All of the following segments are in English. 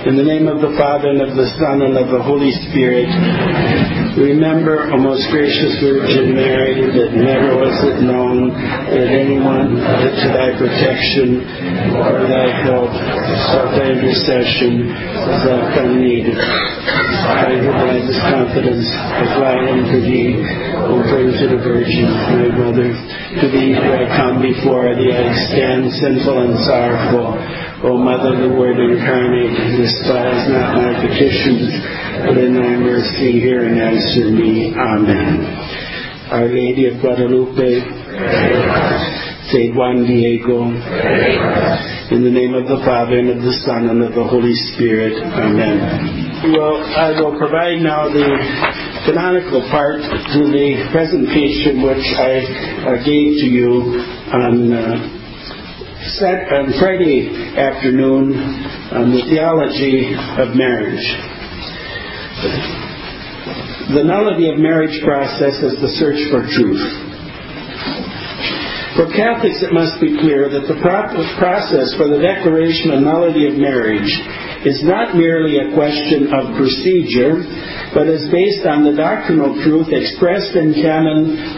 In the name of the Father, and of the Son, and of the Holy Spirit, remember, O most gracious Virgin Mary, that never was it known that anyone to thy protection or thy help or thy intercession has thou come needed. I hereby this confidence I fly unto thee, O Virgin of Virgin, my Mother. To thee do I come before thee, I stand sinful and sorrowful. O Mother, the Word incarnate, despise not my petitions, but in thy mercy hear and answer me. Amen. Our Lady of Guadalupe, Saint Juan Diego, in the name of the Father, and of the Son, and of the Holy Spirit. Amen. Well, I will provide now the canonical part to the presentation which I gave to you on Friday afternoon on the theology of marriage. The nullity of marriage process is the search for truth. For Catholics, it must be clear that the process for the declaration of nullity of marriage is not merely a question of procedure, but is based on the doctrinal truth expressed in Canon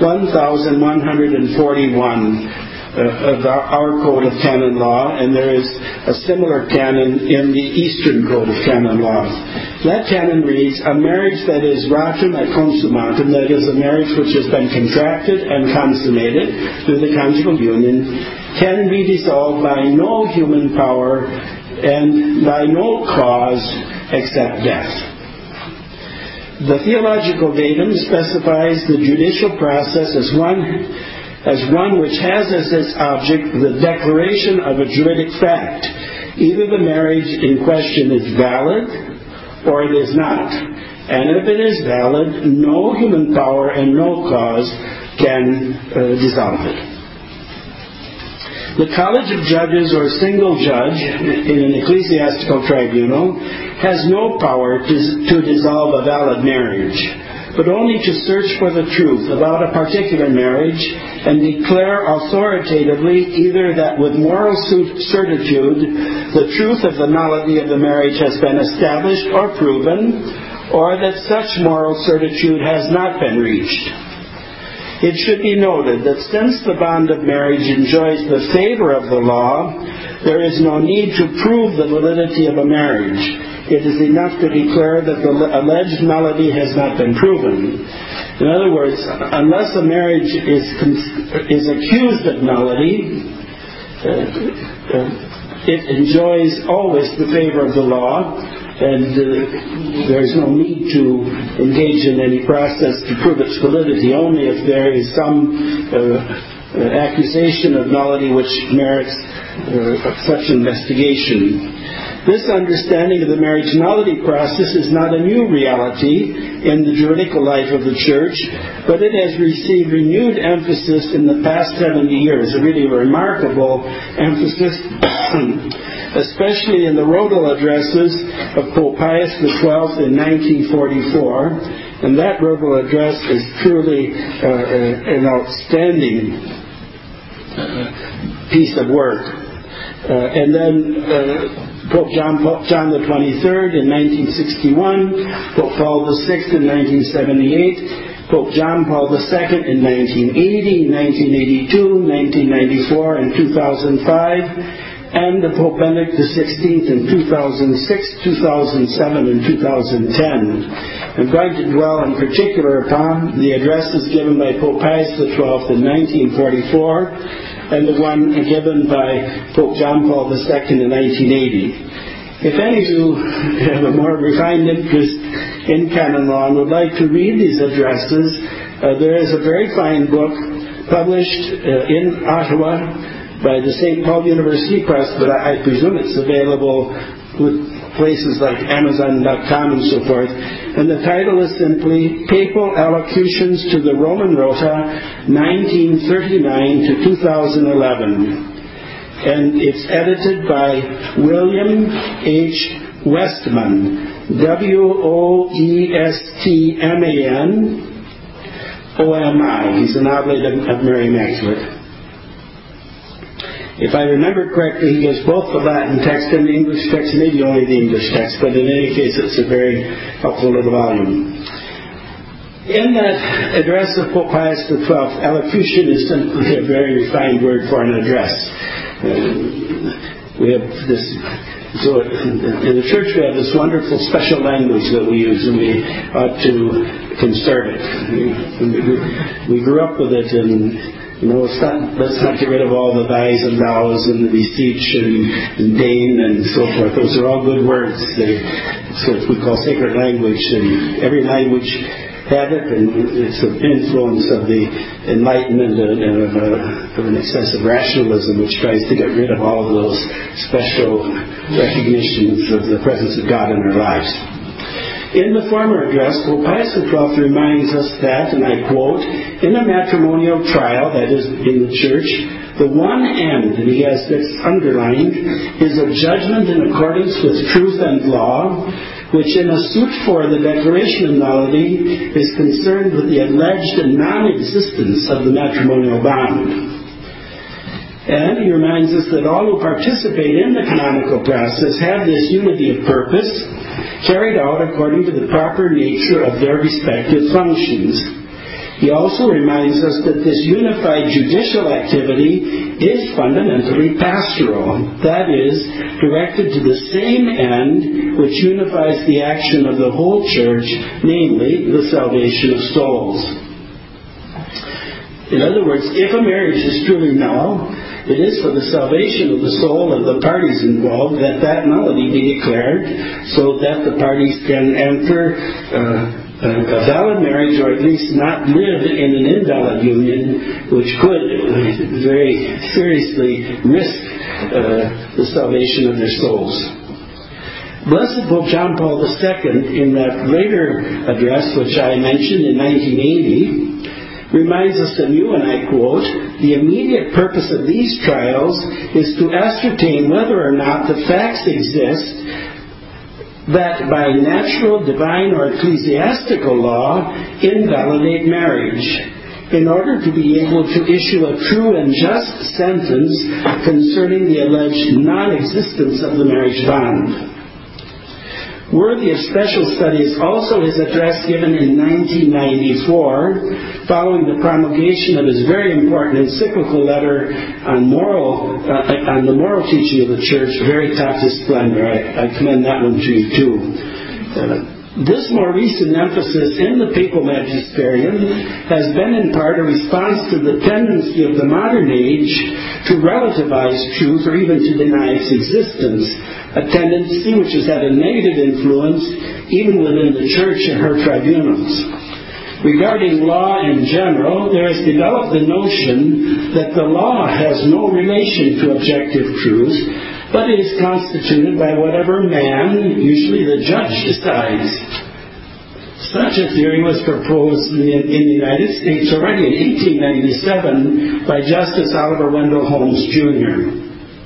1141 of our Code of Canon Law, and there is a similar canon in the Eastern Code of Canon Law. That canon reads, a marriage that is ratum et consummatum, that is, a marriage which has been contracted and consummated through the conjugal union, can be dissolved by no human power and by no cause except death. The theological datum specifies the judicial process as one which has as its object the declaration of a juridic fact. Either the marriage in question is valid or it is not. And if it is valid, no human power and no cause can dissolve it. The College of Judges or single judge in an ecclesiastical tribunal has no power to dissolve a valid marriage, but only to search for the truth about a particular marriage and declare authoritatively either that with moral certitude the truth of the nullity of the marriage has been established or proven, or that such moral certitude has not been reached. It should be noted that since the bond of marriage enjoys the favor of the law, there is no need to prove the validity of a marriage. It is enough to declare that the alleged nullity has not been proven. In other words, unless a marriage is accused of nullity, it enjoys always the favor of the law, and there is no need to engage in any process to prove its validity, only if there is some accusation of nullity which merits such investigation. This understanding of the marriage nullity process is not a new reality in the juridical life of the Church, but it has received renewed emphasis in the past 70 years, a really remarkable emphasis, especially in the Rodal addresses of Pope Pius XII in 1944, and that Rodal address is truly an outstanding piece of work. And then Pope John the 23rd in 1961, Pope Paul VI in 1978, Pope John Paul II in 1980, 1982, 1994, and 2005, and the Pope Benedict XVI in 2006, 2007, and 2010. I'm going to dwell in particular upon the addresses given by Pope Pius XII in 1944 and the one given by Pope John Paul II in 1980. If any of you have a more refined interest in canon law and would like to read these addresses, there is a very fine book published in Ottawa by the St. Paul University Press, but I presume it's available with places like Amazon.com and so forth. And the title is simply Papal Allocutions to the Roman Rota, 1939 to 2011. And it's edited by William H. Westman, W-O-E-S-T-M-A-N-O-M-I. He's an oblate of Mary Immaculate. If I remember correctly, he gives both the Latin text and the English text, maybe only the English text, but in any case, it's a very helpful little volume. In that address of Pope Pius XII, elocution is simply a very refined word for an address. We have this, so in the church we have this wonderful special language that we use, and we ought to conserve it. We grew up with it, and let's not get rid of all the thys and thous and the beseech and deign and so forth. Those are all good words. It's what we call sacred language, and every language had it, and it's an influence of the Enlightenment and of an excessive rationalism which tries to get rid of all of those special recognitions of the presence of God in our lives. In the former address, Pope Pius XII reminds us that, and I quote, in a matrimonial trial, that is, in the church, the one end, and he has this underlined, is a judgment in accordance with truth and law, which in a suit for the declaration of nullity is concerned with the alleged non-existence of the matrimonial bond. And he reminds us that all who participate in the canonical process have this unity of purpose carried out according to the proper nature of their respective functions. He also reminds us that this unified judicial activity is fundamentally pastoral, that is, directed to the same end which unifies the action of the whole church, namely the salvation of souls. In other words, if a marriage is truly null, it is for the salvation of the soul of the parties involved that nullity be declared, so that the parties can enter a valid marriage, or at least not live in an invalid union, which could very seriously risk the salvation of their souls. Blessed Pope John Paul II, in that later address which I mentioned in 1980, reminds us anew, and I quote, the immediate purpose of these trials is to ascertain whether or not the facts exist that by natural, divine, or ecclesiastical law invalidate marriage, in order to be able to issue a true and just sentence concerning the alleged non-existence of the marriage bond. Worthy of special study is also his address given in 1994, following the promulgation of his very important encyclical letter on the moral teaching of the Church, Veritatis Splendor. I commend that one to you too. This more recent emphasis in the papal magisterium has been in part a response to the tendency of the modern age to relativize truth or even to deny its existence, a tendency which has had a negative influence even within the Church and her tribunals. Regarding law in general, there has developed the notion that the law has no relation to objective truth, but it is constituted by whatever man, usually the judge, decides. Such a theory was proposed in the United States already in 1897 by Justice Oliver Wendell Holmes, Jr.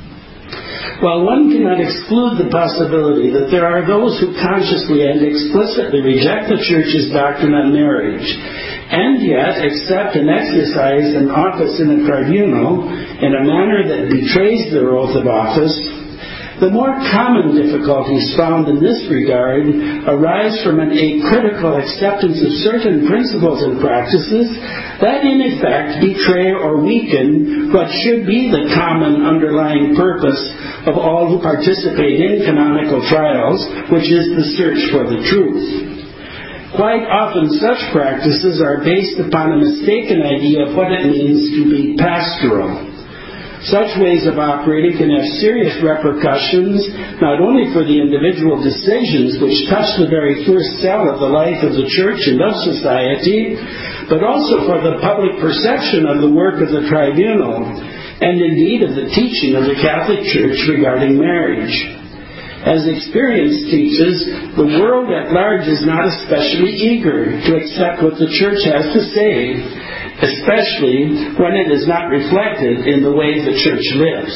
While one cannot exclude the possibility that there are those who consciously and explicitly reject the Church's doctrine on marriage, and yet accept and exercise an office in a tribunal in a manner that betrays their oath of office, the more common difficulties found in this regard arise from an acritical acceptance of certain principles and practices that in effect betray or weaken what should be the common underlying purpose of all who participate in canonical trials, which is the search for the truth. Quite often such practices are based upon a mistaken idea of what it means to be pastoral. Such ways of operating can have serious repercussions, not only for the individual decisions which touch the very first cell of the life of the Church and of society, but also for the public perception of the work of the tribunal, and indeed of the teaching of the Catholic Church regarding marriage. As experience teaches, the world at large is not especially eager to accept what the Church has to say, especially when it is not reflected in the way the Church lives.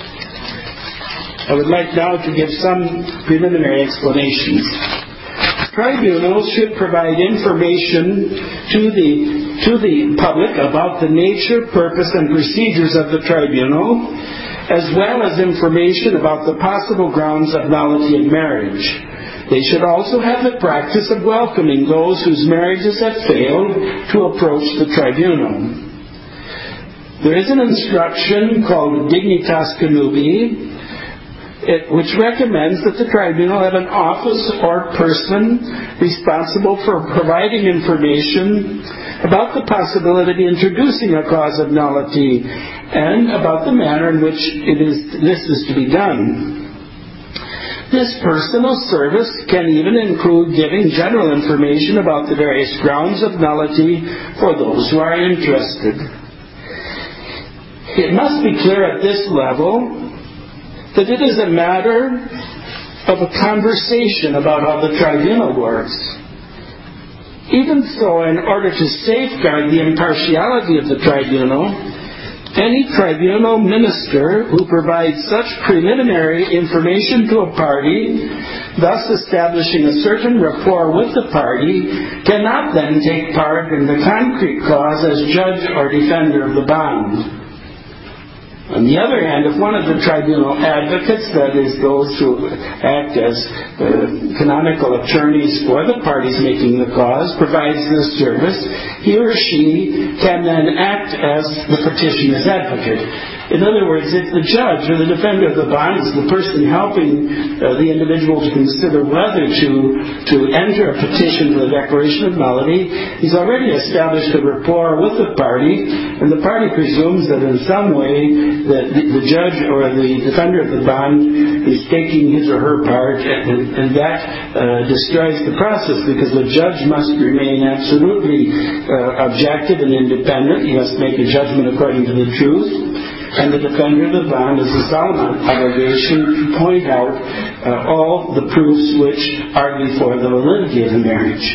I would like now to give some preliminary explanations. Tribunals should provide information to the public about the nature, purpose, and procedures of the tribunal, as well as information about the possible grounds of nullity of marriage. They should also have the practice of welcoming those whose marriages have failed to approach the tribunal. There is an instruction called Dignitas Connubii, which recommends that the tribunal have an office or person responsible for providing information about the possibility of introducing a cause of nullity and about the manner in which this is to be done. This personal service can even include giving general information about the various grounds of nullity for those who are interested. It must be clear at this level that it is a matter of a conversation about how the tribunal works. Even so, in order to safeguard the impartiality of the tribunal, any tribunal minister who provides such preliminary information to a party, thus establishing a certain rapport with the party, cannot then take part in the concrete cause as judge or defender of the bond. On the other hand, if one of the tribunal advocates, that is, those who act as canonical attorneys for the parties making the cause, provides this service, he or she can then act as the petitioner's advocate. In other words, if the judge or the defender of the bond is the person helping the individual to consider whether to enter a petition for the declaration of nullity, he's already established a rapport with the party, and the party presumes that in some way that the judge or the defender of the bond is taking his or her part, and that destroys the process, because the judge must remain absolutely objective and independent. He must make a judgment according to the truth, and the defender of the bond has a solemn obligation to point out all the proofs which argue for the validity of the marriage.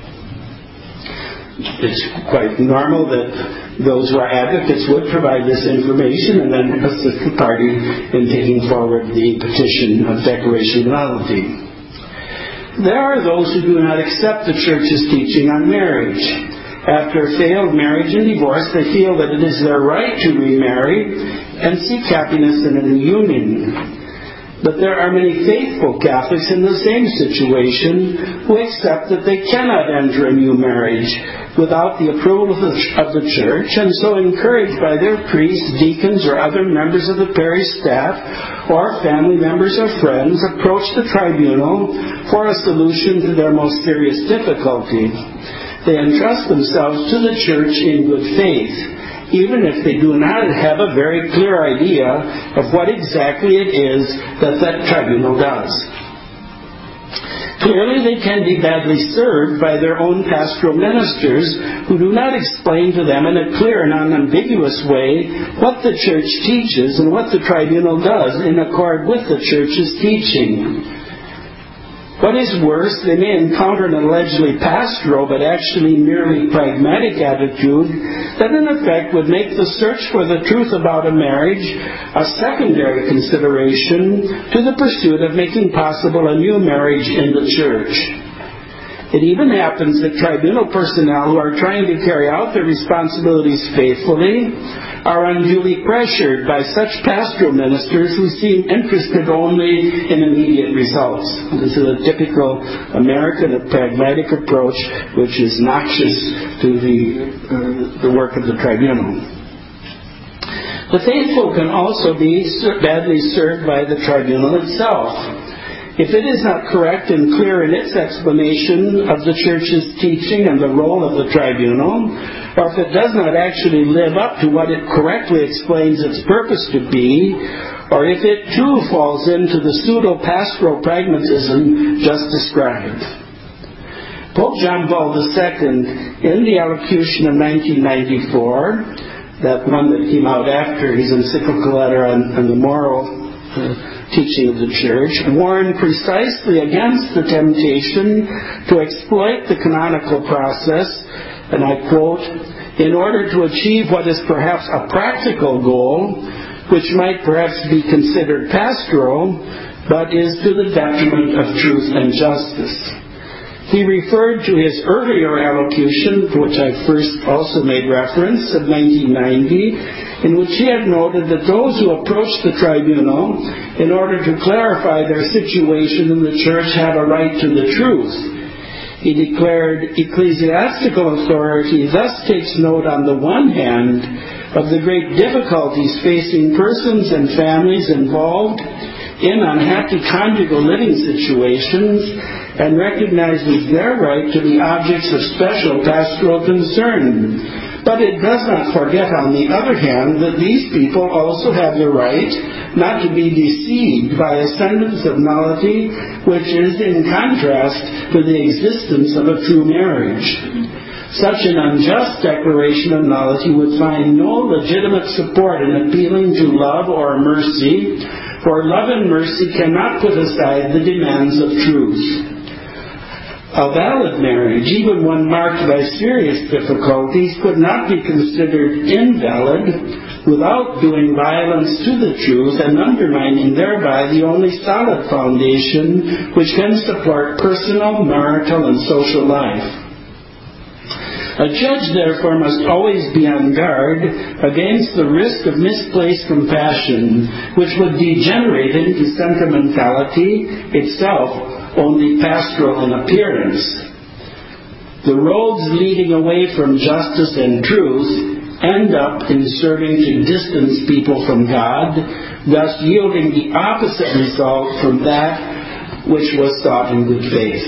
It's quite normal that those who are advocates would provide this information and then assist the party in taking forward the petition of declaration of nullity. There are those who do not accept the Church's teaching on marriage. After failed marriage and divorce, they feel that it is their right to remarry and seek happiness in a new union. But there are many faithful Catholics in the same situation who accept that they cannot enter a new marriage without the approval of the Church, and so encouraged by their priests, deacons, or other members of the parish staff, or family members or friends, approach the tribunal for a solution to their most serious difficulty. They entrust themselves to the Church in good faith, even if they do not have a very clear idea of what exactly it is that tribunal does. Clearly, they can be badly served by their own pastoral ministers who do not explain to them in a clear and unambiguous way what the Church teaches and what the tribunal does in accord with the Church's teaching. What is worse, they may encounter an allegedly pastoral but actually merely pragmatic attitude that in effect would make the search for the truth about a marriage a secondary consideration to the pursuit of making possible a new marriage in the Church. It even happens that tribunal personnel who are trying to carry out their responsibilities faithfully are unduly pressured by such pastoral ministers who seem interested only in immediate results. This is a typical American pragmatic approach which is noxious to the work of the tribunal. The faithful can also be badly served by the tribunal itself. If it is not correct and clear in its explanation of the Church's teaching and the role of the tribunal, or if it does not actually live up to what it correctly explains its purpose to be, or if it too falls into the pseudo-pastoral pragmatism just described. Pope John Paul II, in the allocution of 1994, that one that came out after his encyclical letter on the moral teaching of the Church, warned precisely against the temptation to exploit the canonical process, and I quote, in order to achieve what is perhaps a practical goal, which might perhaps be considered pastoral, but is to the detriment of truth and justice. He referred to his earlier allocution, to which I first also made reference, of 1990, in which he had noted that those who approached the tribunal in order to clarify their situation in the church had a right to the truth. He declared, ecclesiastical authority thus takes note on the one hand of the great difficulties facing persons and families involved in unhappy conjugal living situations and recognizes their right to be objects of special pastoral concern. But it does not forget, on the other hand, that these people also have the right not to be deceived by a sentence of nullity which is in contrast to the existence of a true marriage. Such an unjust declaration of nullity would find no legitimate support in appealing to love or mercy, for love and mercy cannot put aside the demands of truth. A valid marriage, even one marked by serious difficulties, could not be considered invalid without doing violence to the truth and undermining thereby the only solid foundation which can support personal, marital, and social life. A judge, therefore, must always be on guard against the risk of misplaced compassion, which would degenerate into sentimentality, itself only pastoral in appearance. The roads leading away from justice and truth end up in serving to distance people from God, thus yielding the opposite result from that which was sought in good faith.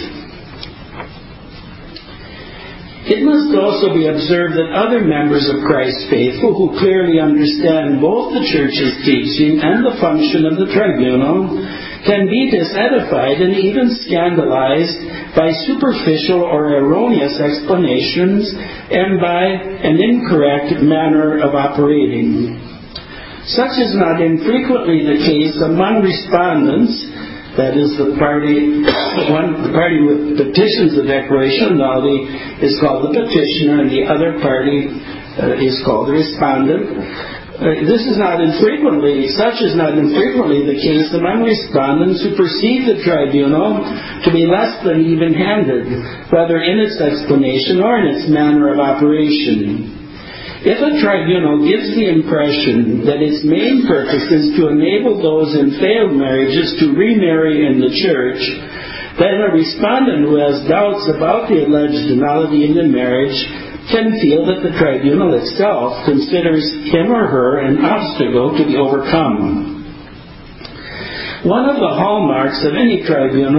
It must also be observed that other members of Christ's faithful who clearly understand both the Church's teaching and the function of the tribunal can be disedified and even scandalized by superficial or erroneous explanations and by an incorrect manner of operating. Such is not infrequently the case among respondents, that is, the party with petitions the declaration of nullity is called the petitioner, and the other party is called the respondent. Such is not infrequently the case among respondents who perceive the tribunal to be less than even-handed, whether in its explanation or in its manner of operation. If a tribunal gives the impression that its main purpose is to enable those in failed marriages to remarry in the church, then a respondent who has doubts about the alleged nullity in the marriage can feel that the tribunal itself considers him or her an obstacle to be overcome. One of the hallmarks of any tribunal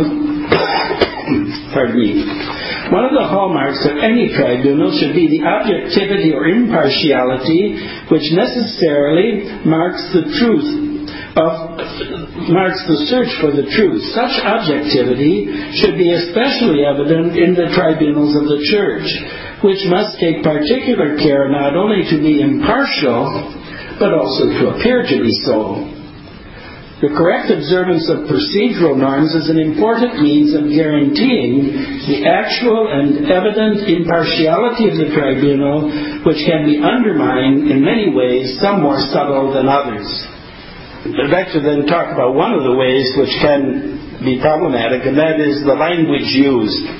should be the objectivity or impartiality which necessarily marks the search for the truth. Such objectivity should be especially evident in the tribunals of the Church, which must take particular care not only to be impartial, but also to appear to be so. The correct observance of procedural norms is an important means of guaranteeing the actual and evident impartiality of the tribunal, which can be undermined in many ways, some more subtle than others. I'd like to then talk about one of the ways which can be problematic, and that is the language used.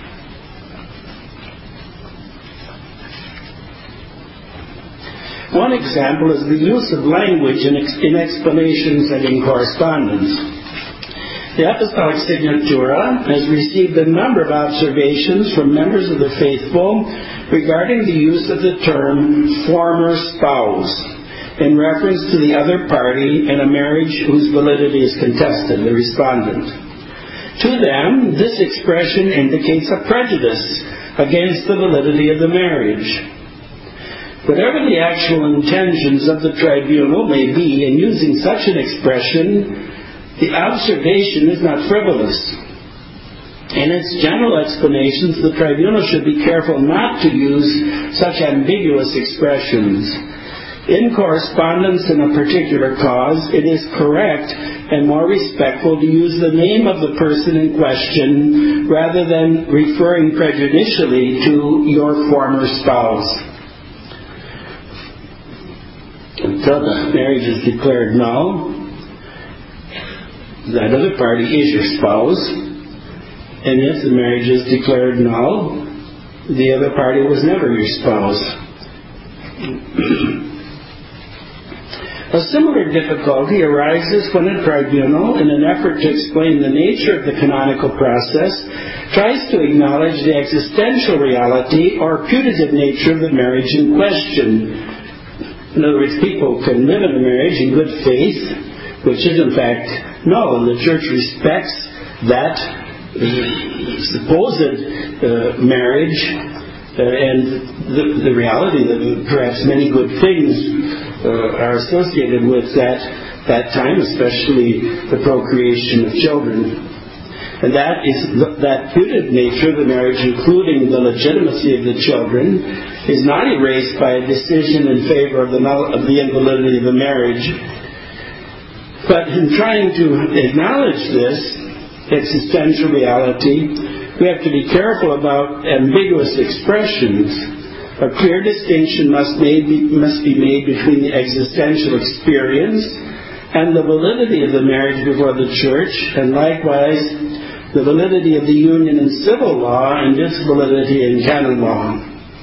One example is the use of language in explanations and in correspondence. The Apostolic Signatura has received a number of observations from members of the faithful regarding the use of the term former spouse in reference to the other party in a marriage whose validity is contested, the respondent. To them, this expression indicates a prejudice against the validity of the marriage. Whatever the actual intentions of the tribunal may be in using such an expression, the observation is not frivolous. In its general explanations, the tribunal should be careful not to use such ambiguous expressions. In correspondence in a particular cause, it is correct and more respectful to use the name of the person in question rather than referring prejudicially to your former spouse. Until the marriage is declared null, that other party is your spouse, And if the marriage is declared null, the other party was never your spouse. A similar difficulty arises when a tribunal, in an effort to explain the nature of the canonical process, tries to acknowledge the existential reality or putative nature of the marriage in question. In other words, people can live in a marriage in good faith, which is in fact null, and the Church respects that supposed marriage and the reality that perhaps many good things are associated with that time, especially the procreation of children. And that putative nature of the marriage, including the legitimacy of the children, is not erased by a decision in favor of the invalidity of the marriage. But in trying to acknowledge this existential reality, we have to be careful about ambiguous expressions. A clear distinction must be made between the existential experience and the validity of the marriage before the Church, and likewise the validity of the union in civil law and its validity in canon law.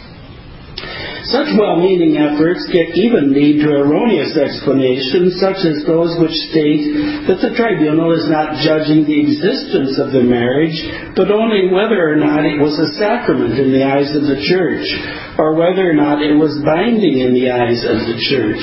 Such well-meaning efforts can even lead to erroneous explanations, such as those which state that the tribunal is not judging the existence of the marriage, but only whether or not it was a sacrament in the eyes of the Church, or whether or not it was binding in the eyes of the Church.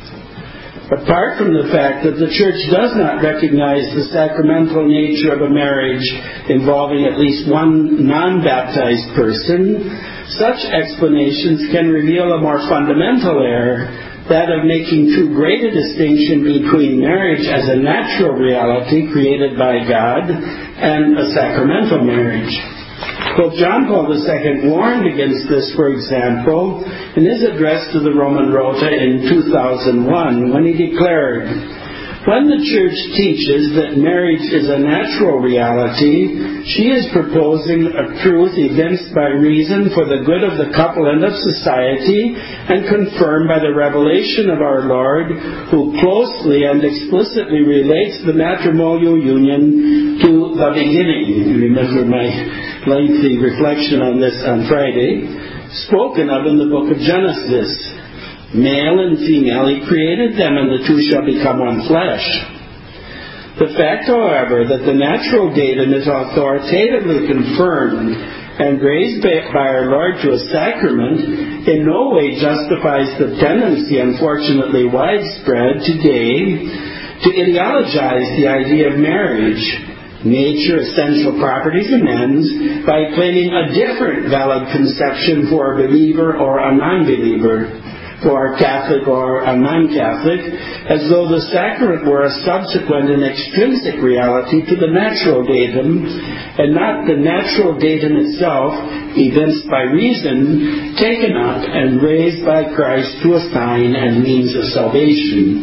Apart from the fact that the Church does not recognize the sacramental nature of a marriage involving at least one non-baptized person, such explanations can reveal a more fundamental error, that of making too great a distinction between marriage as a natural reality created by God and a sacramental marriage. Pope John Paul II warned against this, for example, in his address to the Roman Rota in 2001, when he declared, "When the Church teaches that marriage is a natural reality, she is proposing a truth evinced by reason for the good of the couple and of society, and confirmed by the revelation of our Lord, who closely and explicitly relates the matrimonial union to the beginning." You remember my lengthy reflection on this on Friday. "Spoken of in the book of Genesis. Male and female, he created them, and the two shall become one flesh." The fact, however, that the natural datum is authoritatively confirmed and raised by our Lord to a sacrament in no way justifies the tendency, unfortunately widespread today, to ideologize the idea of marriage, nature, essential properties, and ends, by claiming a different valid conception for a believer or a non-believer, for a Catholic or a non-Catholic, as though the sacrament were a subsequent and extrinsic reality to the natural datum, and not the natural datum itself, evinced by reason, taken up and raised by Christ to a sign and means of salvation.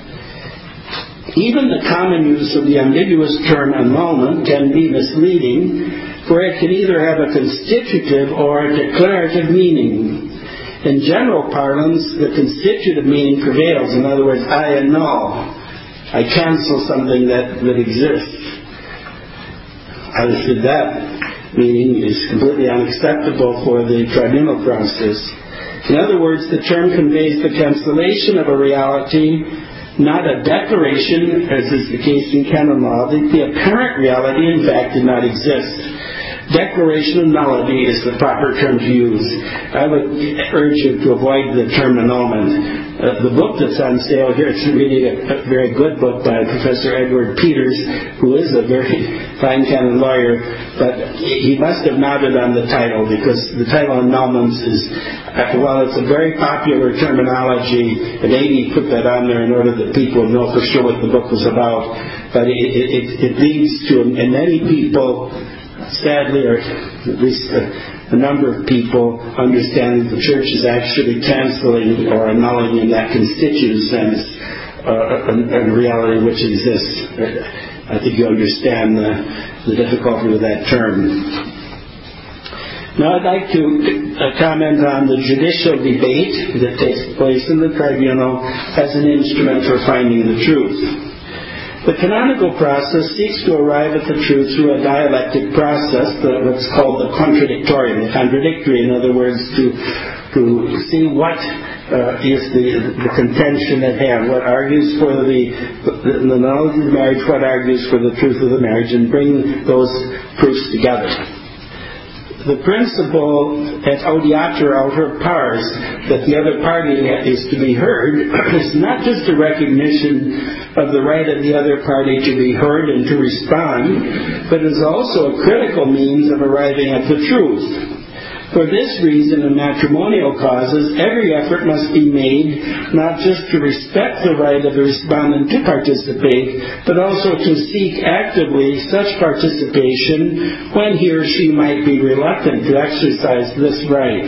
Even the common use of the ambiguous term annulment can be misleading, for it can either have a constitutive or a declarative meaning. In general parlance, the constitutive meaning prevails. In other words, I annul. I cancel something that exists. Obviously, that meaning is completely unacceptable for the tribunal process. In other words, the term conveys the cancellation of a reality, not a declaration, as is the case in canon law, that the apparent reality, in fact, did not exist. Declaration of nullity is the proper term to use. I would urge you to avoid the term annulment. The book that's on sale here, it's really a very good book by Professor Edward Peters, who is a very fine canon lawyer, but he must have nodded on the title, because the title annulments is, while it's a very popular terminology, and maybe he put that on there in order that people would know for sure what the book was about, but it leads to, and many people, sadly, or at least a number of people, understand that the Church is actually canceling or annulling in that constitutive sense a reality which exists. I think you understand the difficulty with that term. Now I'd like to comment on the judicial debate that takes place in the tribunal as an instrument for finding the truth. The canonical process seeks to arrive at the truth through a dialectic process, what's called the contradictorium, the contradictory, in other words, to see what is the contention at hand, what argues for the knowledge of the marriage, what argues for the truth of the marriage, and bring those proofs together. The principle at audiatur alter pars, that the other party is to be heard, is not just a recognition of the right of the other party to be heard and to respond, but is also a critical means of arriving at the truth. For this reason, in matrimonial causes, every effort must be made not just to respect the right of the respondent to participate, but also to seek actively such participation when he or she might be reluctant to exercise this right.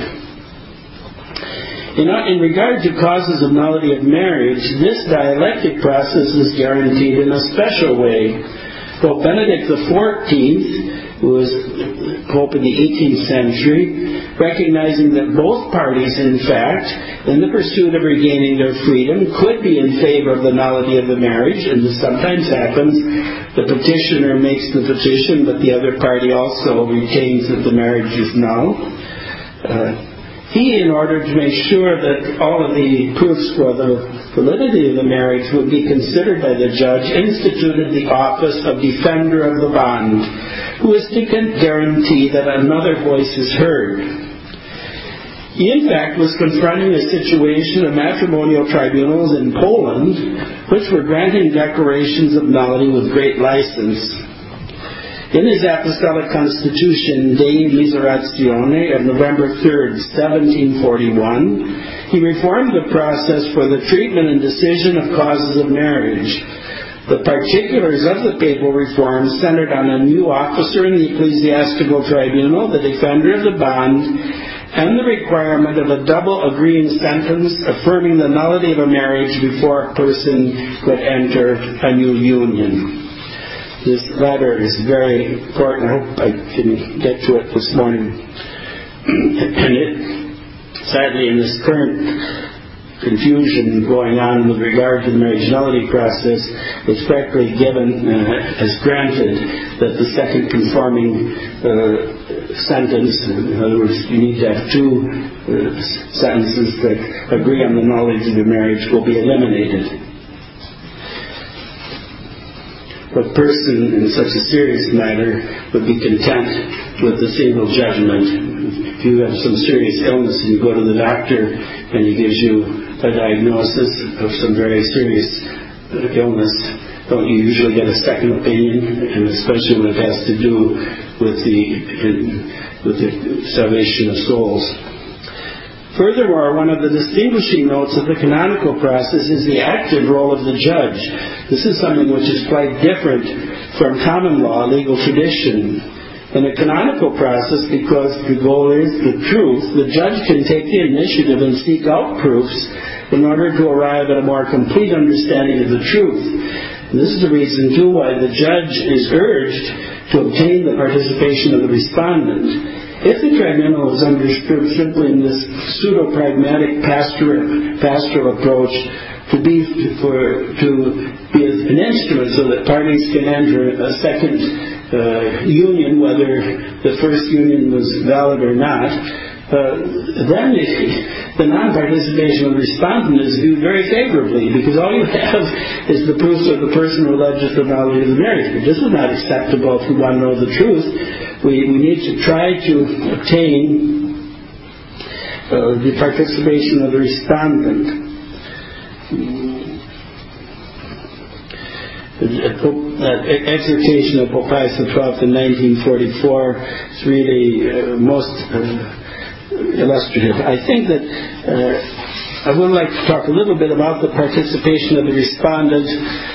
In regard to causes of nullity of marriage, this dialectic process is guaranteed in a special way. Pope Benedict XIV, who was Pope in the 18th century, recognizing that both parties, in fact, in the pursuit of regaining their freedom, could be in favor of the nullity of the marriage, and this sometimes happens. The petitioner makes the petition, but the other party also retains that the marriage is null. He, in order to make sure that all of the proofs for the validity of the marriage would be considered by the judge, instituted the office of Defender of the Bond, who is to guarantee that another voice is heard. He, in fact, was confronting a situation of matrimonial tribunals in Poland, which were granting declarations of nullity with great license. In his Apostolic Constitution, Dei Miseratione, of November 3, 1741, he reformed the process for the treatment and decision of causes of marriage. The particulars of the papal reform centered on a new officer in the ecclesiastical tribunal, the defender of the bond, and the requirement of a double agreeing sentence affirming the nullity of a marriage before a person could enter a new union. This letter is very important. I hope I can get to it this morning. And sadly, in this current confusion going on with regard to the marriage nullity process, it's practically given as granted that the second conforming sentence, in other words, you need to have two sentences that agree on the knowledge of the marriage, will be eliminated. What person in such a serious matter would be content with a single judgment? If you have some serious illness and you go to the doctor and he gives you a diagnosis of some very serious illness, don't you usually get a second opinion? And especially when it has to do with the salvation of souls. Furthermore, one of the distinguishing notes of the canonical process is the active role of the judge. This is something which is quite different from common law, legal tradition. In a canonical process, because the goal is the truth, the judge can take the initiative and seek out proofs in order to arrive at a more complete understanding of the truth. And this is the reason, too, why the judge is urged to obtain the participation of the respondent. If the tribunal is understood simply in this pseudo-pragmatic pastoral approach to be an instrument so that parties can enter a second union, whether the first union was valid or not, then the non-participation of the respondent is viewed very favorably, because all you have is the proofs of the person who alleges the validity of the marriage. But this is not acceptable if we want to know the truth. We need to try to obtain the participation of the respondent. Exhortation of Pope Pius XII in 1944 is really most illustrative. I think that I would like to talk a little bit about the participation of the respondent.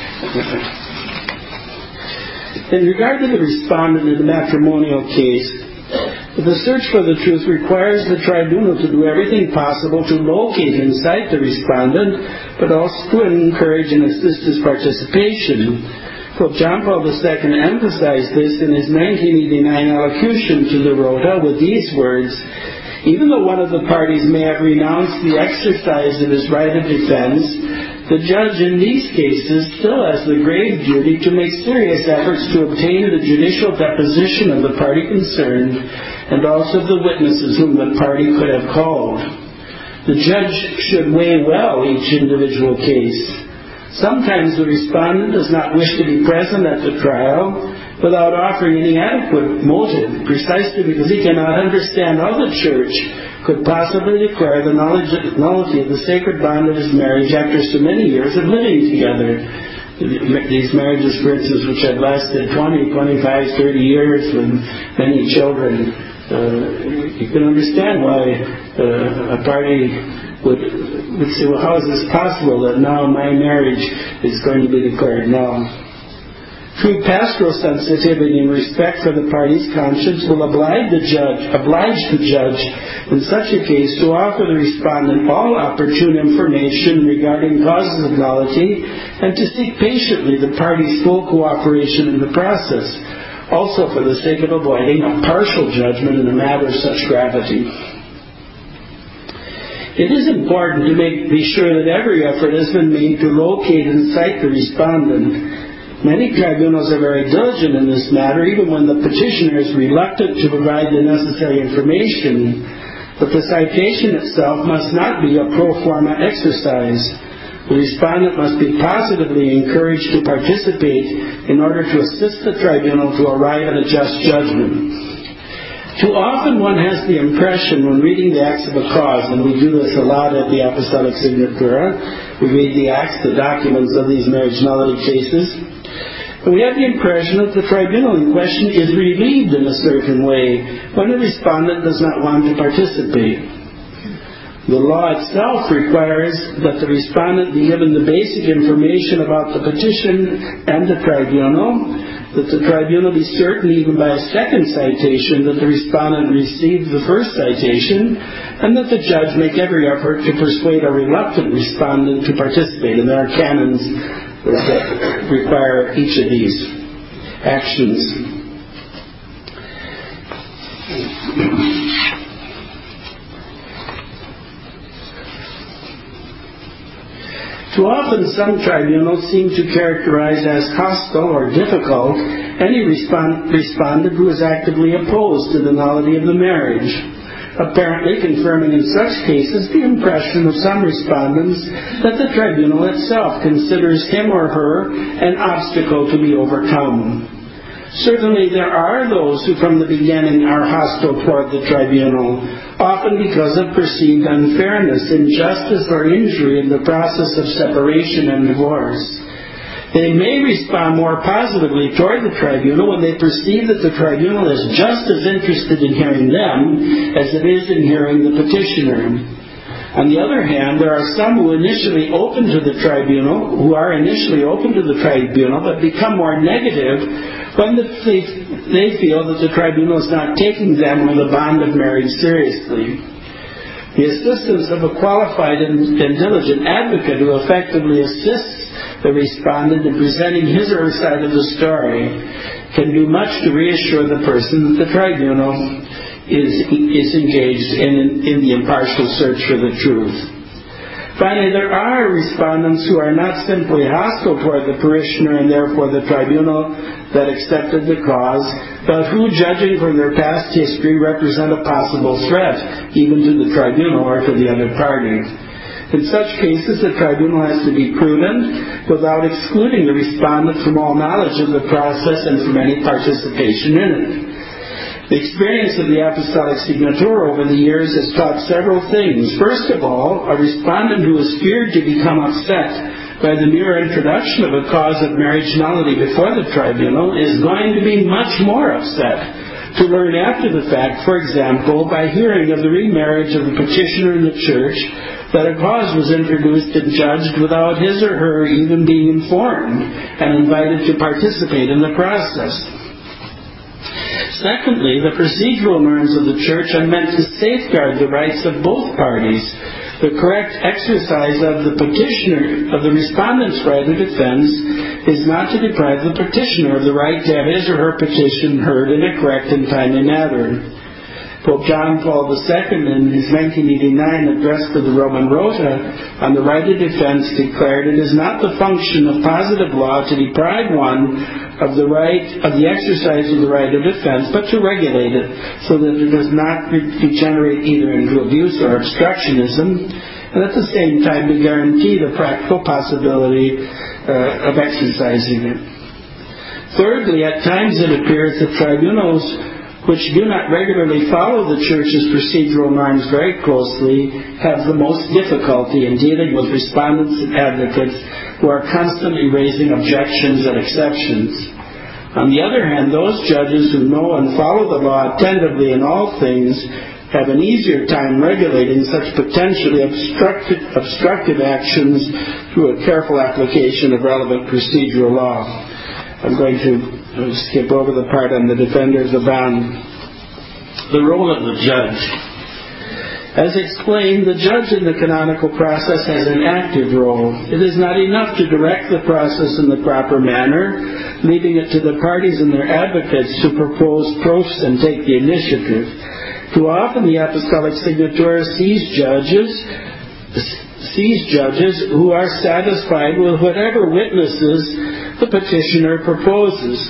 In regard to the respondent in the matrimonial case, the search for the truth requires the tribunal to do everything possible to locate and cite the respondent, but also to encourage and assist his participation. Pope John Paul II emphasized this in his 1989 allocution to the Rota with these words: even though one of the parties may have renounced the exercise of his right of defense, The judge in these cases still has the grave duty to make serious efforts to obtain the judicial deposition of the party concerned and also of the witnesses whom the party could have called. The judge should weigh well each individual case. Sometimes the respondent does not wish to be present at the trial without offering any adequate motive, precisely because he cannot understand how the church could possibly declare the nullity of the sacred bond of his marriage after so many years of living together. These marriages, for instance, which had lasted 20, 25, 30 years with many children, you can understand why a party would say, well, how is this possible that now my marriage is going to be declared null? True pastoral sensitivity and respect for the party's conscience will oblige the judge in such a case to offer the respondent all opportune information regarding causes of nullity and to seek patiently the party's full cooperation in the process, also for the sake of avoiding a partial judgment in a matter of such gravity. It is important to be sure that every effort has been made to locate and cite the respondent. Many tribunals are very diligent in this matter, even when the petitioner is reluctant to provide the necessary information. But the citation itself must not be a pro forma exercise. The respondent must be positively encouraged to participate in order to assist the tribunal to arrive at a just judgment. Too often one has the impression when reading the acts of a cause, and we do this a lot at the Apostolic Signatura, we read the acts, the documents of these marriage nullity cases, and we have the impression that the tribunal in question is relieved in a certain way when the respondent does not want to participate. The law itself requires that the respondent be given the basic information about the petition and the tribunal, that the tribunal be certain even by a second citation that the respondent received the first citation, and that the judge make every effort to persuade a reluctant respondent to participate. And there are canons that require each of these actions. Too often some tribunals seem to characterize as hostile or difficult any respondent who is actively opposed to the nullity of the marriage, apparently confirming in such cases the impression of some respondents that the tribunal itself considers him or her an obstacle to be overcome. Certainly there are those who from the beginning are hostile toward the tribunal, often because of perceived unfairness, injustice, or injury in the process of separation and divorce. They may respond more positively toward the tribunal when they perceive that the tribunal is just as interested in hearing them as it is in hearing the petitioner. On the other hand, there are some who are initially open to the tribunal, but become more negative when they feel that the tribunal is not taking them or the bond of marriage seriously. The assistance of a qualified and diligent advocate who effectively assists the respondent in presenting his or her side of the story can do much to reassure the person that the tribunal is engaged in the impartial search for the truth. Finally, there are respondents who are not simply hostile toward the parishioner and therefore the tribunal that accepted the cause, but who, judging from their past history, represent a possible threat even to the tribunal or to the other party. In such cases, the tribunal has to be prudent without excluding the respondent from all knowledge of the process and from any participation in it. The experience of the Apostolic Signatura over the years has taught several things. First of all, a respondent who is feared to become upset by the mere introduction of a cause of marriage nullity before the tribunal is going to be much more upset to learn after the fact, for example, by hearing of the remarriage of the petitioner in the church, that a cause was introduced and judged without his or her even being informed and invited to participate in the process. Secondly, the procedural norms of the Church are meant to safeguard the rights of both parties. The correct exercise of the respondent's right of defense is not to deprive the petitioner of the right to have his or her petition heard in a correct and timely manner. Pope John Paul II, in his 1989 address to the Roman Rota on the right of defense, declared, "It is not the function of positive law to deprive one of the exercise of the right of defense, but to regulate it so that it does not degenerate either into abuse or obstructionism, and at the same time to guarantee the practical possibility of exercising it." Thirdly, at times it appears that tribunals which do not regularly follow the Church's procedural norms very closely have the most difficulty in dealing with respondents and advocates who are constantly raising objections and exceptions. On the other hand, those judges who know and follow the law attentively in all things have an easier time regulating such potentially obstructive actions through a careful application of relevant procedural law. I'm going to skip over the part on the defenders of bond. The role of the judge. As explained, the judge in the canonical process has an active role. It is not enough to direct the process in the proper manner, leaving it to the parties and their advocates to propose proofs and take the initiative. Too often the apostolic signature sees judges who are satisfied with whatever witnesses the petitioner proposes,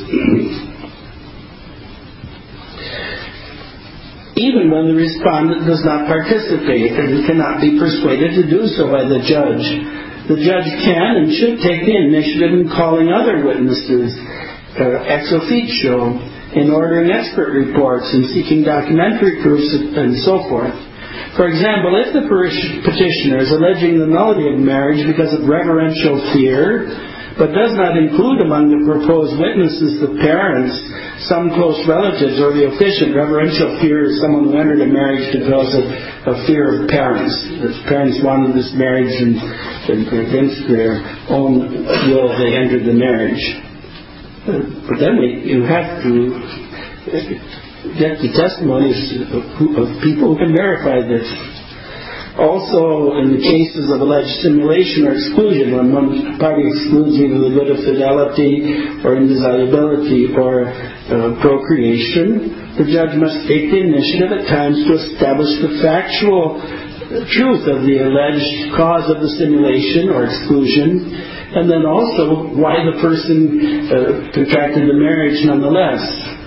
even when the respondent does not participate and cannot be persuaded to do so by the judge. The judge can and should take the initiative in calling other witnesses ex officio, in ordering expert reports and seeking documentary proofs and so forth. For example, if the petitioner is alleging the nullity of marriage because of reverential fear, but does not include among the proposed witnesses the parents, some close relatives, or the officiant, reverential fear is someone who entered a marriage because of fear of parents. If parents wanted this marriage and against their own will they entered the marriage. But then you have to get the testimonies of people who can verify this. Also, in the cases of alleged simulation or exclusion, when one party excludes either the good of fidelity or indissolubility or procreation, the judge must take the initiative at times to establish the factual truth of the alleged cause of the simulation or exclusion, and then also why the person contracted the marriage nonetheless,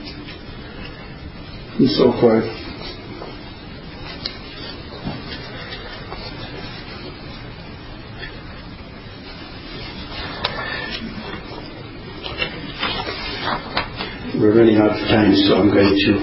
and so forth. We're running out of time, so I'm going to.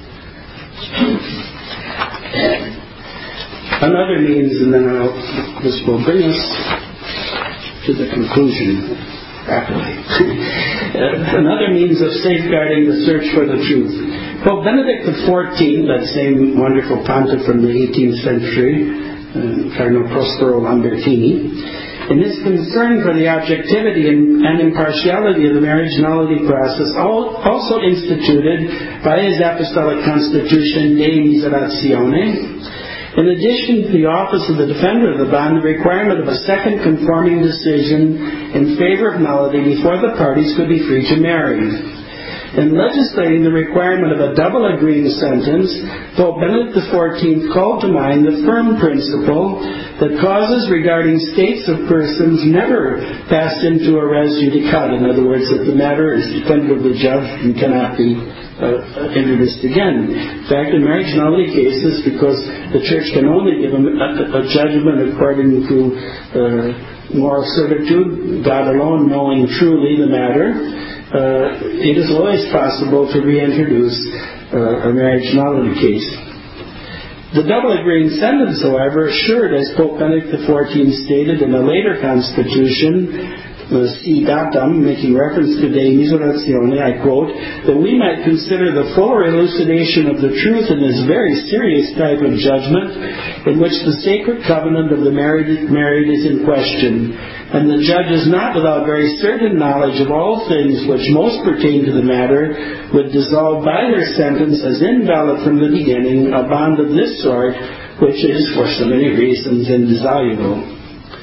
Another means, and then this will bring us to the conclusion rapidly. Another means of safeguarding the search for the truth. Pope Benedict XIV, that same wonderful pontiff from the 18th century, Cardinal Prospero Lambertini, in his concern for the objectivity and impartiality of the marriage nullity process, also instituted by his apostolic constitution, Dei Miseratione, in addition to the office of the defender of the bond, the requirement of a second conforming decision in favor of nullity before the parties could be free to marry. In legislating the requirement of a double agreeing sentence, Pope Benedict XIV called to mind the firm principle that causes regarding states of persons never passed into a res judicata. In other words, that the matter is definitively judged and cannot be introduced again. In fact, in marriage nullity cases, because the Church can only give a judgment according to moral certitude, God alone knowing truly the matter, it is always possible to reintroduce a marriage nullity case. The double agreeing sentence, however, assured, as Pope Benedict XIV stated in a later constitution, Si Datum, making reference to Dei Miseratione, I quote, that we might consider the fuller elucidation of the truth in this very serious type of judgment in which the sacred covenant of the married is in question, and the judge is not without very certain knowledge of all things which most pertain to the matter, would dissolve by their sentence as invalid from the beginning a bond of this sort, which is, for so many reasons, indissoluble.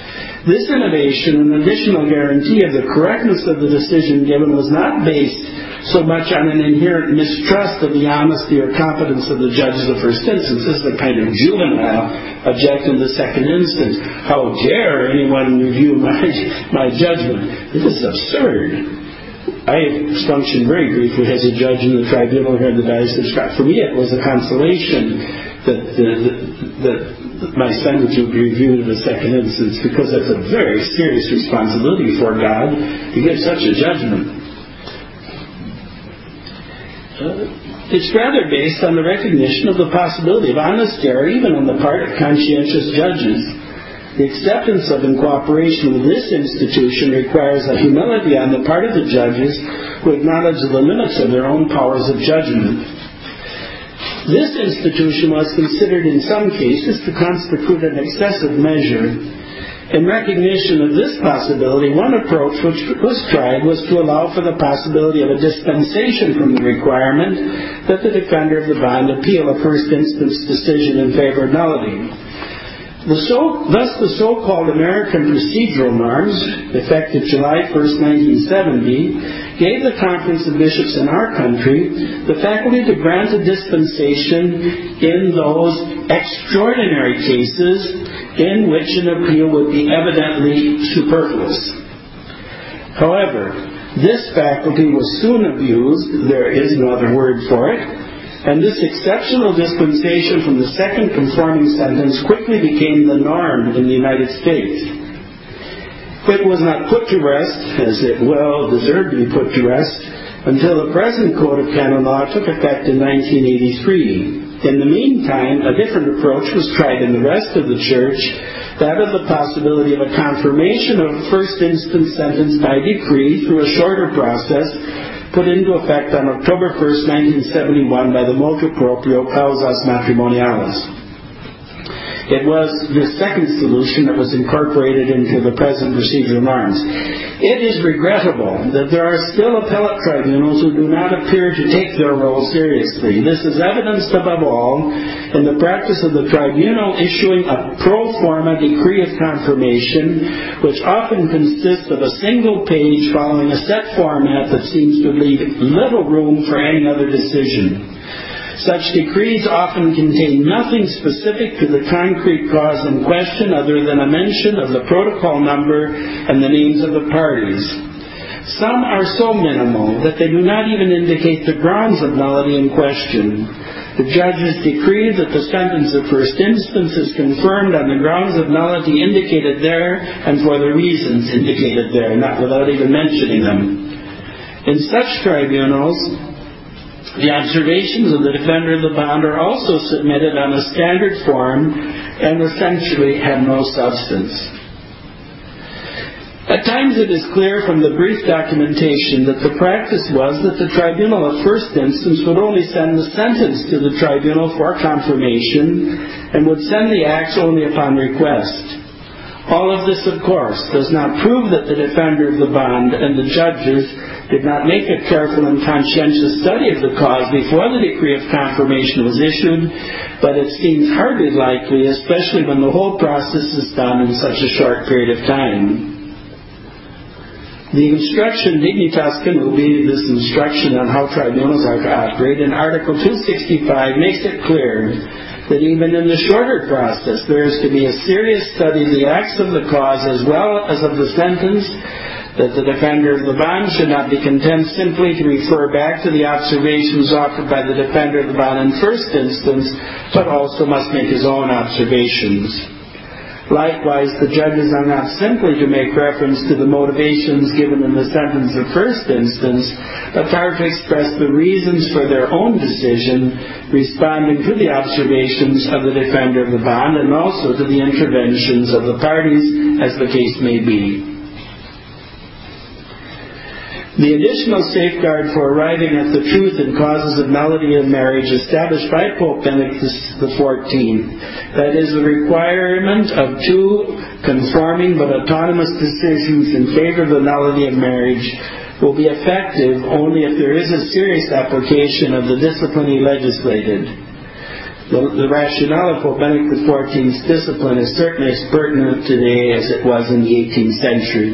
This innovation and additional guarantee of the correctness of the decision given was not based so much on an inherent mistrust of the honesty or competence of the judges of first instance. This is a kind of juvenile objection to the second instance. How dare anyone review my judgment? This is absurd. I functioned very briefly as a judge in the tribunal here in the Diocese of Scott. For me, it was a consolation that my sentence would be reviewed in the second instance, because that's a very serious responsibility before God to give such a judgment. It's rather based on the recognition of the possibility of honest error even on the part of conscientious judges. The acceptance of and cooperation with this institution requires a humility on the part of the judges who acknowledge the limits of their own powers of judgment. This institution was considered in some cases to constitute an excessive measure. In recognition of this possibility, one approach which was tried was to allow for the possibility of a dispensation from the requirement that the defender of the bond appeal a first instance decision in favor of nullity. Thus, the so-called American procedural norms, effective July 1st, 1970, gave the Conference of Bishops in our country the faculty to grant a dispensation in those extraordinary cases in which an appeal would be evidently superfluous. However, this faculty was soon abused, there is no other word for it, and this exceptional dispensation from the second conforming sentence quickly became the norm in the United States. It was not put to rest, as it well deserved to be put to rest, until the present Code of Canon Law took effect in 1983. In the meantime, a different approach was tried in the rest of the Church, that of the possibility of a confirmation of a first instance sentence by decree through a shorter process, put into effect on October 1st, 1971 by the motu proprio causas matrimonialis. It was this second solution that was incorporated into the present procedural norms. It is regrettable that there are still appellate tribunals who do not appear to take their role seriously. This is evidenced above all in the practice of the tribunal issuing a pro forma decree of confirmation, which often consists of a single page following a set format that seems to leave little room for any other decision. Such decrees often contain nothing specific to the concrete cause in question other than a mention of the protocol number and the names of the parties. Some are so minimal that they do not even indicate the grounds of nullity in question. The judges decree that the sentence of first instance is confirmed on the grounds of nullity indicated there and for the reasons indicated there, not without even mentioning them. In such tribunals, the observations of the defender of the bond are also submitted on a standard form and essentially have no substance. At times it is clear from the brief documentation that the practice was that the tribunal of first instance would only send the sentence to the tribunal for confirmation and would send the acts only upon request. All of this, of course, does not prove that the defender of the bond and the judges did not make a careful and conscientious study of the cause before the decree of confirmation was issued, but it seems hardly likely, especially when the whole process is done in such a short period of time. The instruction Dignitas Connubii, this instruction on how tribunals are to operate, in Article 265 makes it clear that even in the shorter process there is to be a serious study of the acts of the cause as well as of the sentence, that the defender of the bond should not be content simply to refer back to the observations offered by the defender of the bond in first instance, but also must make his own observations. Likewise, the judges are not simply to make reference to the motivations given in the sentence of first instance, but are to express the reasons for their own decision, responding to the observations of the defender of the bond and also to the interventions of the parties as the case may be. The additional safeguard for arriving at the truth and causes of nullity of marriage established by Pope Benedict XIV, that is, the requirement of two conforming but autonomous decisions in favor of the nullity of marriage, will be effective only if there is a serious application of the discipline he legislated. The rationale of Pope Benedict XIV's discipline is certainly as pertinent today as it was in the 18th century.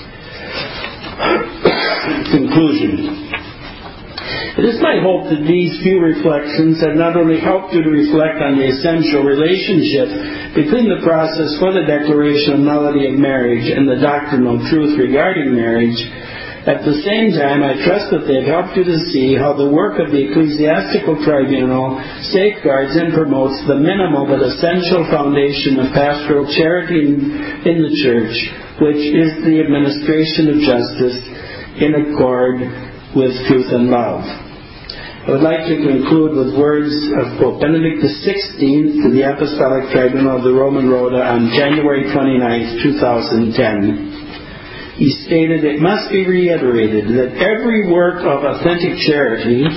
Conclusion. It is my hope that these few reflections have not only helped you to reflect on the essential relationship between the process for the declaration of nullity of marriage and the doctrinal truth regarding marriage. At the same time, I trust that they have helped you to see how the work of the Ecclesiastical Tribunal safeguards and promotes the minimal but essential foundation of pastoral charity in the Church, which is the administration of justice in accord with truth and love. I would like to conclude with words of Pope Benedict XVI to the Apostolic Tribunal of the Roman Rota on January 29, 2010. He stated, "It must be reiterated that every work of authentic charity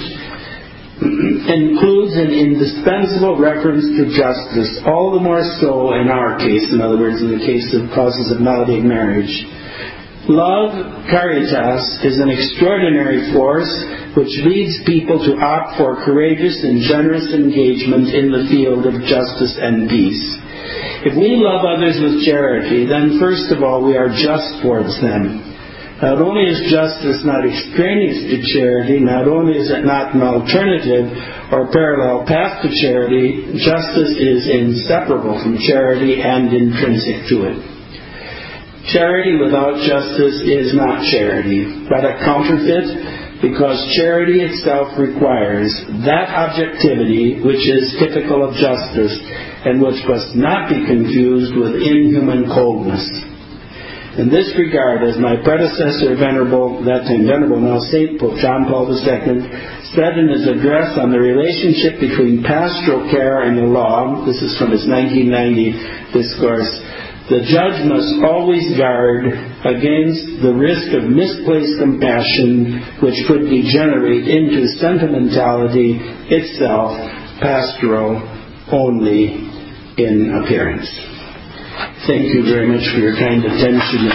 includes an indispensable reference to justice, all the more so in our case, in other words, in the case of causes of nullity of marriage. Love, caritas, is an extraordinary force which leads people to opt for courageous and generous engagement in the field of justice and peace. If we love others with charity, then first of all we are just towards them. Not only is justice not extraneous to charity, not only is it not an alternative or parallel path to charity, justice is inseparable from charity and intrinsic to it. Charity without justice is not charity, but a counterfeit, because charity itself requires that objectivity which is typical of justice and which must not be confused with inhuman coldness. In this regard, as my predecessor, Venerable now Saint Pope John Paul II, said in his address on the relationship between pastoral care and the law, this is from his 1990 discourse, the judge must always guard against the risk of misplaced compassion which could degenerate into sentimentality, itself pastoral only in appearance. Thank you very much for your kind attention.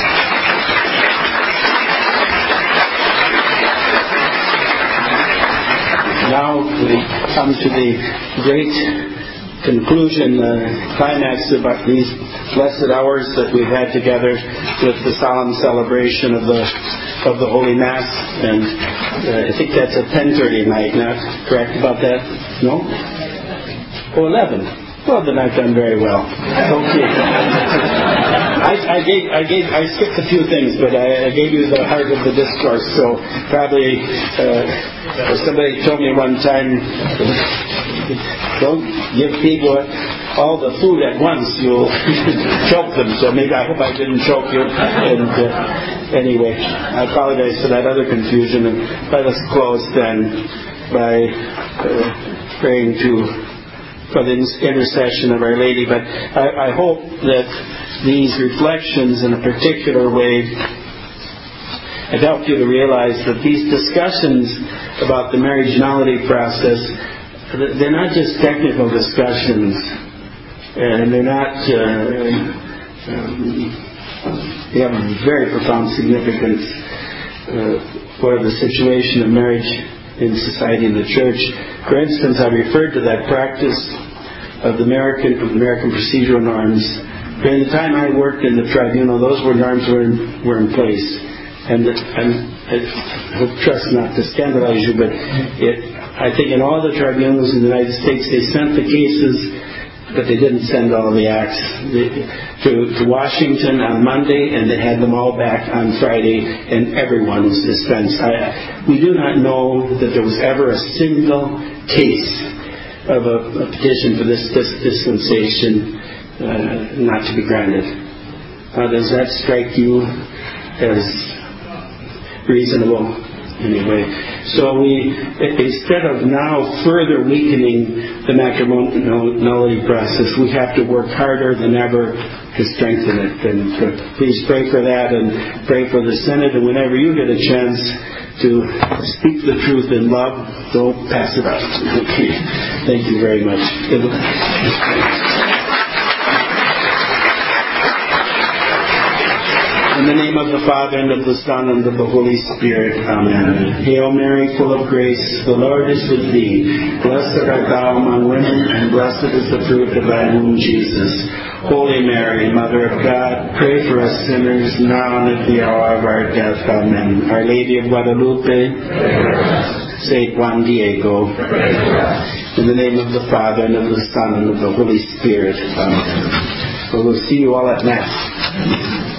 Now we come to the great conclusion, climax of these blessed hours that we've had together with the solemn celebration of the Holy Mass, and I think that's at 10:30 night. Not correct about that? No? Oh, 11. Well, then I've done very well. Okay. I skipped a few things, but I gave you the heart of the discourse. So probably somebody told me one time, don't give people all the food at once, you'll choke them. So maybe I hope I didn't choke you. And anyway, I apologize for that other confusion. And let us close then by praying for the intercession of Our Lady. But I hope that these reflections in a particular way have helped you to realize that these discussions about the marriage nullity process, they're not just technical discussions, and they're not they have a very profound significance for the situation of marriage in society and the Church. For instance, I referred to that practice of the American procedural norms. During the time I worked in the tribunal, those norms were in place. And I trust not to scandalize you, but I think in all the tribunals in the United States, they sent the cases, but they didn't send all the acts to Washington on Monday, and they had them all back on Friday, and everyone was dispensed. We do not know that there was ever a single case of a petition for this dispensation not to be granted. Does that strike you as reasonable? Anyway, so instead of now further weakening the matrimonial nullity process, we have to work harder than ever to strengthen it. And please pray for that, and pray for the Synod. And whenever you get a chance to speak the truth in love, don't pass it up. Okay. Thank you very much. In the name of the Father, and of the Son, and of the Holy Spirit. Amen. Hail Mary, full of grace, the Lord is with thee. Blessed art thou among women, and blessed is the fruit of thy womb, Jesus. Holy Mary, Mother of God, pray for us sinners, now and at the hour of our death. Amen. Our Lady of Guadalupe, Saint Juan Diego. In the name of the Father, and of the Son, and of the Holy Spirit. Amen. So we'll see you all at Mass.